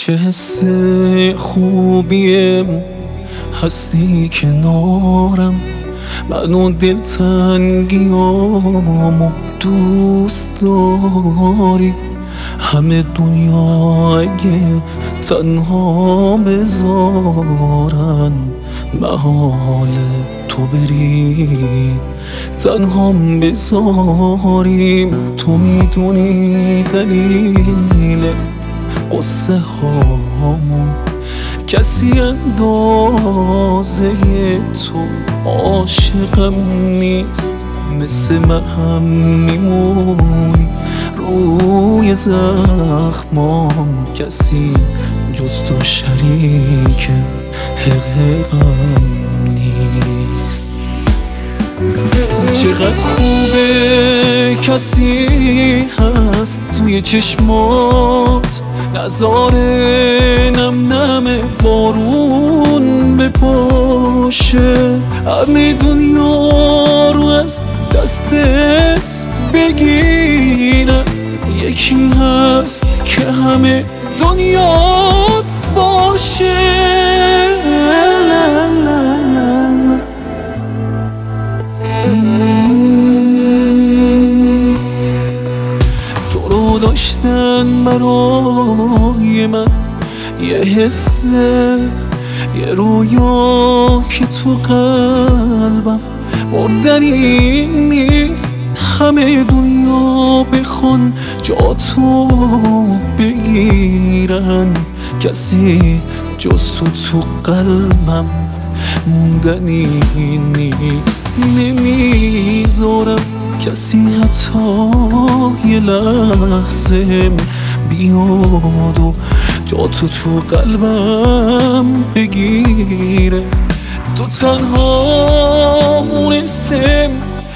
چه حس خوبیم هستی کنارم، من و دلتنگیامو دوست داری. همه دنیا اگه تنها بذارن، محال تو بری تنهام بذاریم. تو میدونی دلیل قصه هامو، کسی اندازه تو عاشقم نیست. مثل من هم میمونی روی زخمام، کسی جز تو شریک حقیقم نیست. چقدر خوبه کسی هست توی چشمات، نظاره نم نم بارون بپاشه. همه دنیا رو از دستت بگیرم، یکی هست که همه دنیات باشه. لا لا لا لا. تو رو داشتن برای من یه حسه، یه رویا که تو قلبم مردنی نیست. همه دنیا بخوان جاتو بگیرن، کسی جز تو قلبم موندنی نیست. نمیذارم کسی حتی یه لحظه بیاد و جاتو تو قلبم بگیره. تو تنها مونستم،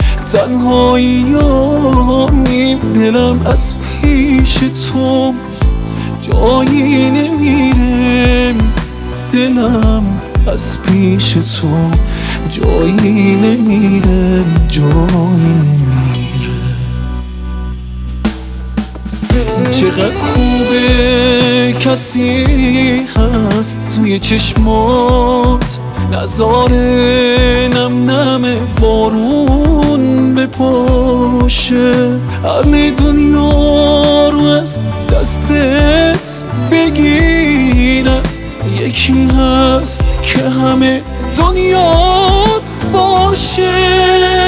تنهاییامیم. دلم از پیش تو جایی نمیره، دلم از پیش تو جایی نمیره، جایی نمیره. چقدر خوبه کسی هست توی چشمات، نظاره نم نم بارون بپاشه. همه دنیا رو از دستت بگیرم، یکی هست که همه دنیات باشه.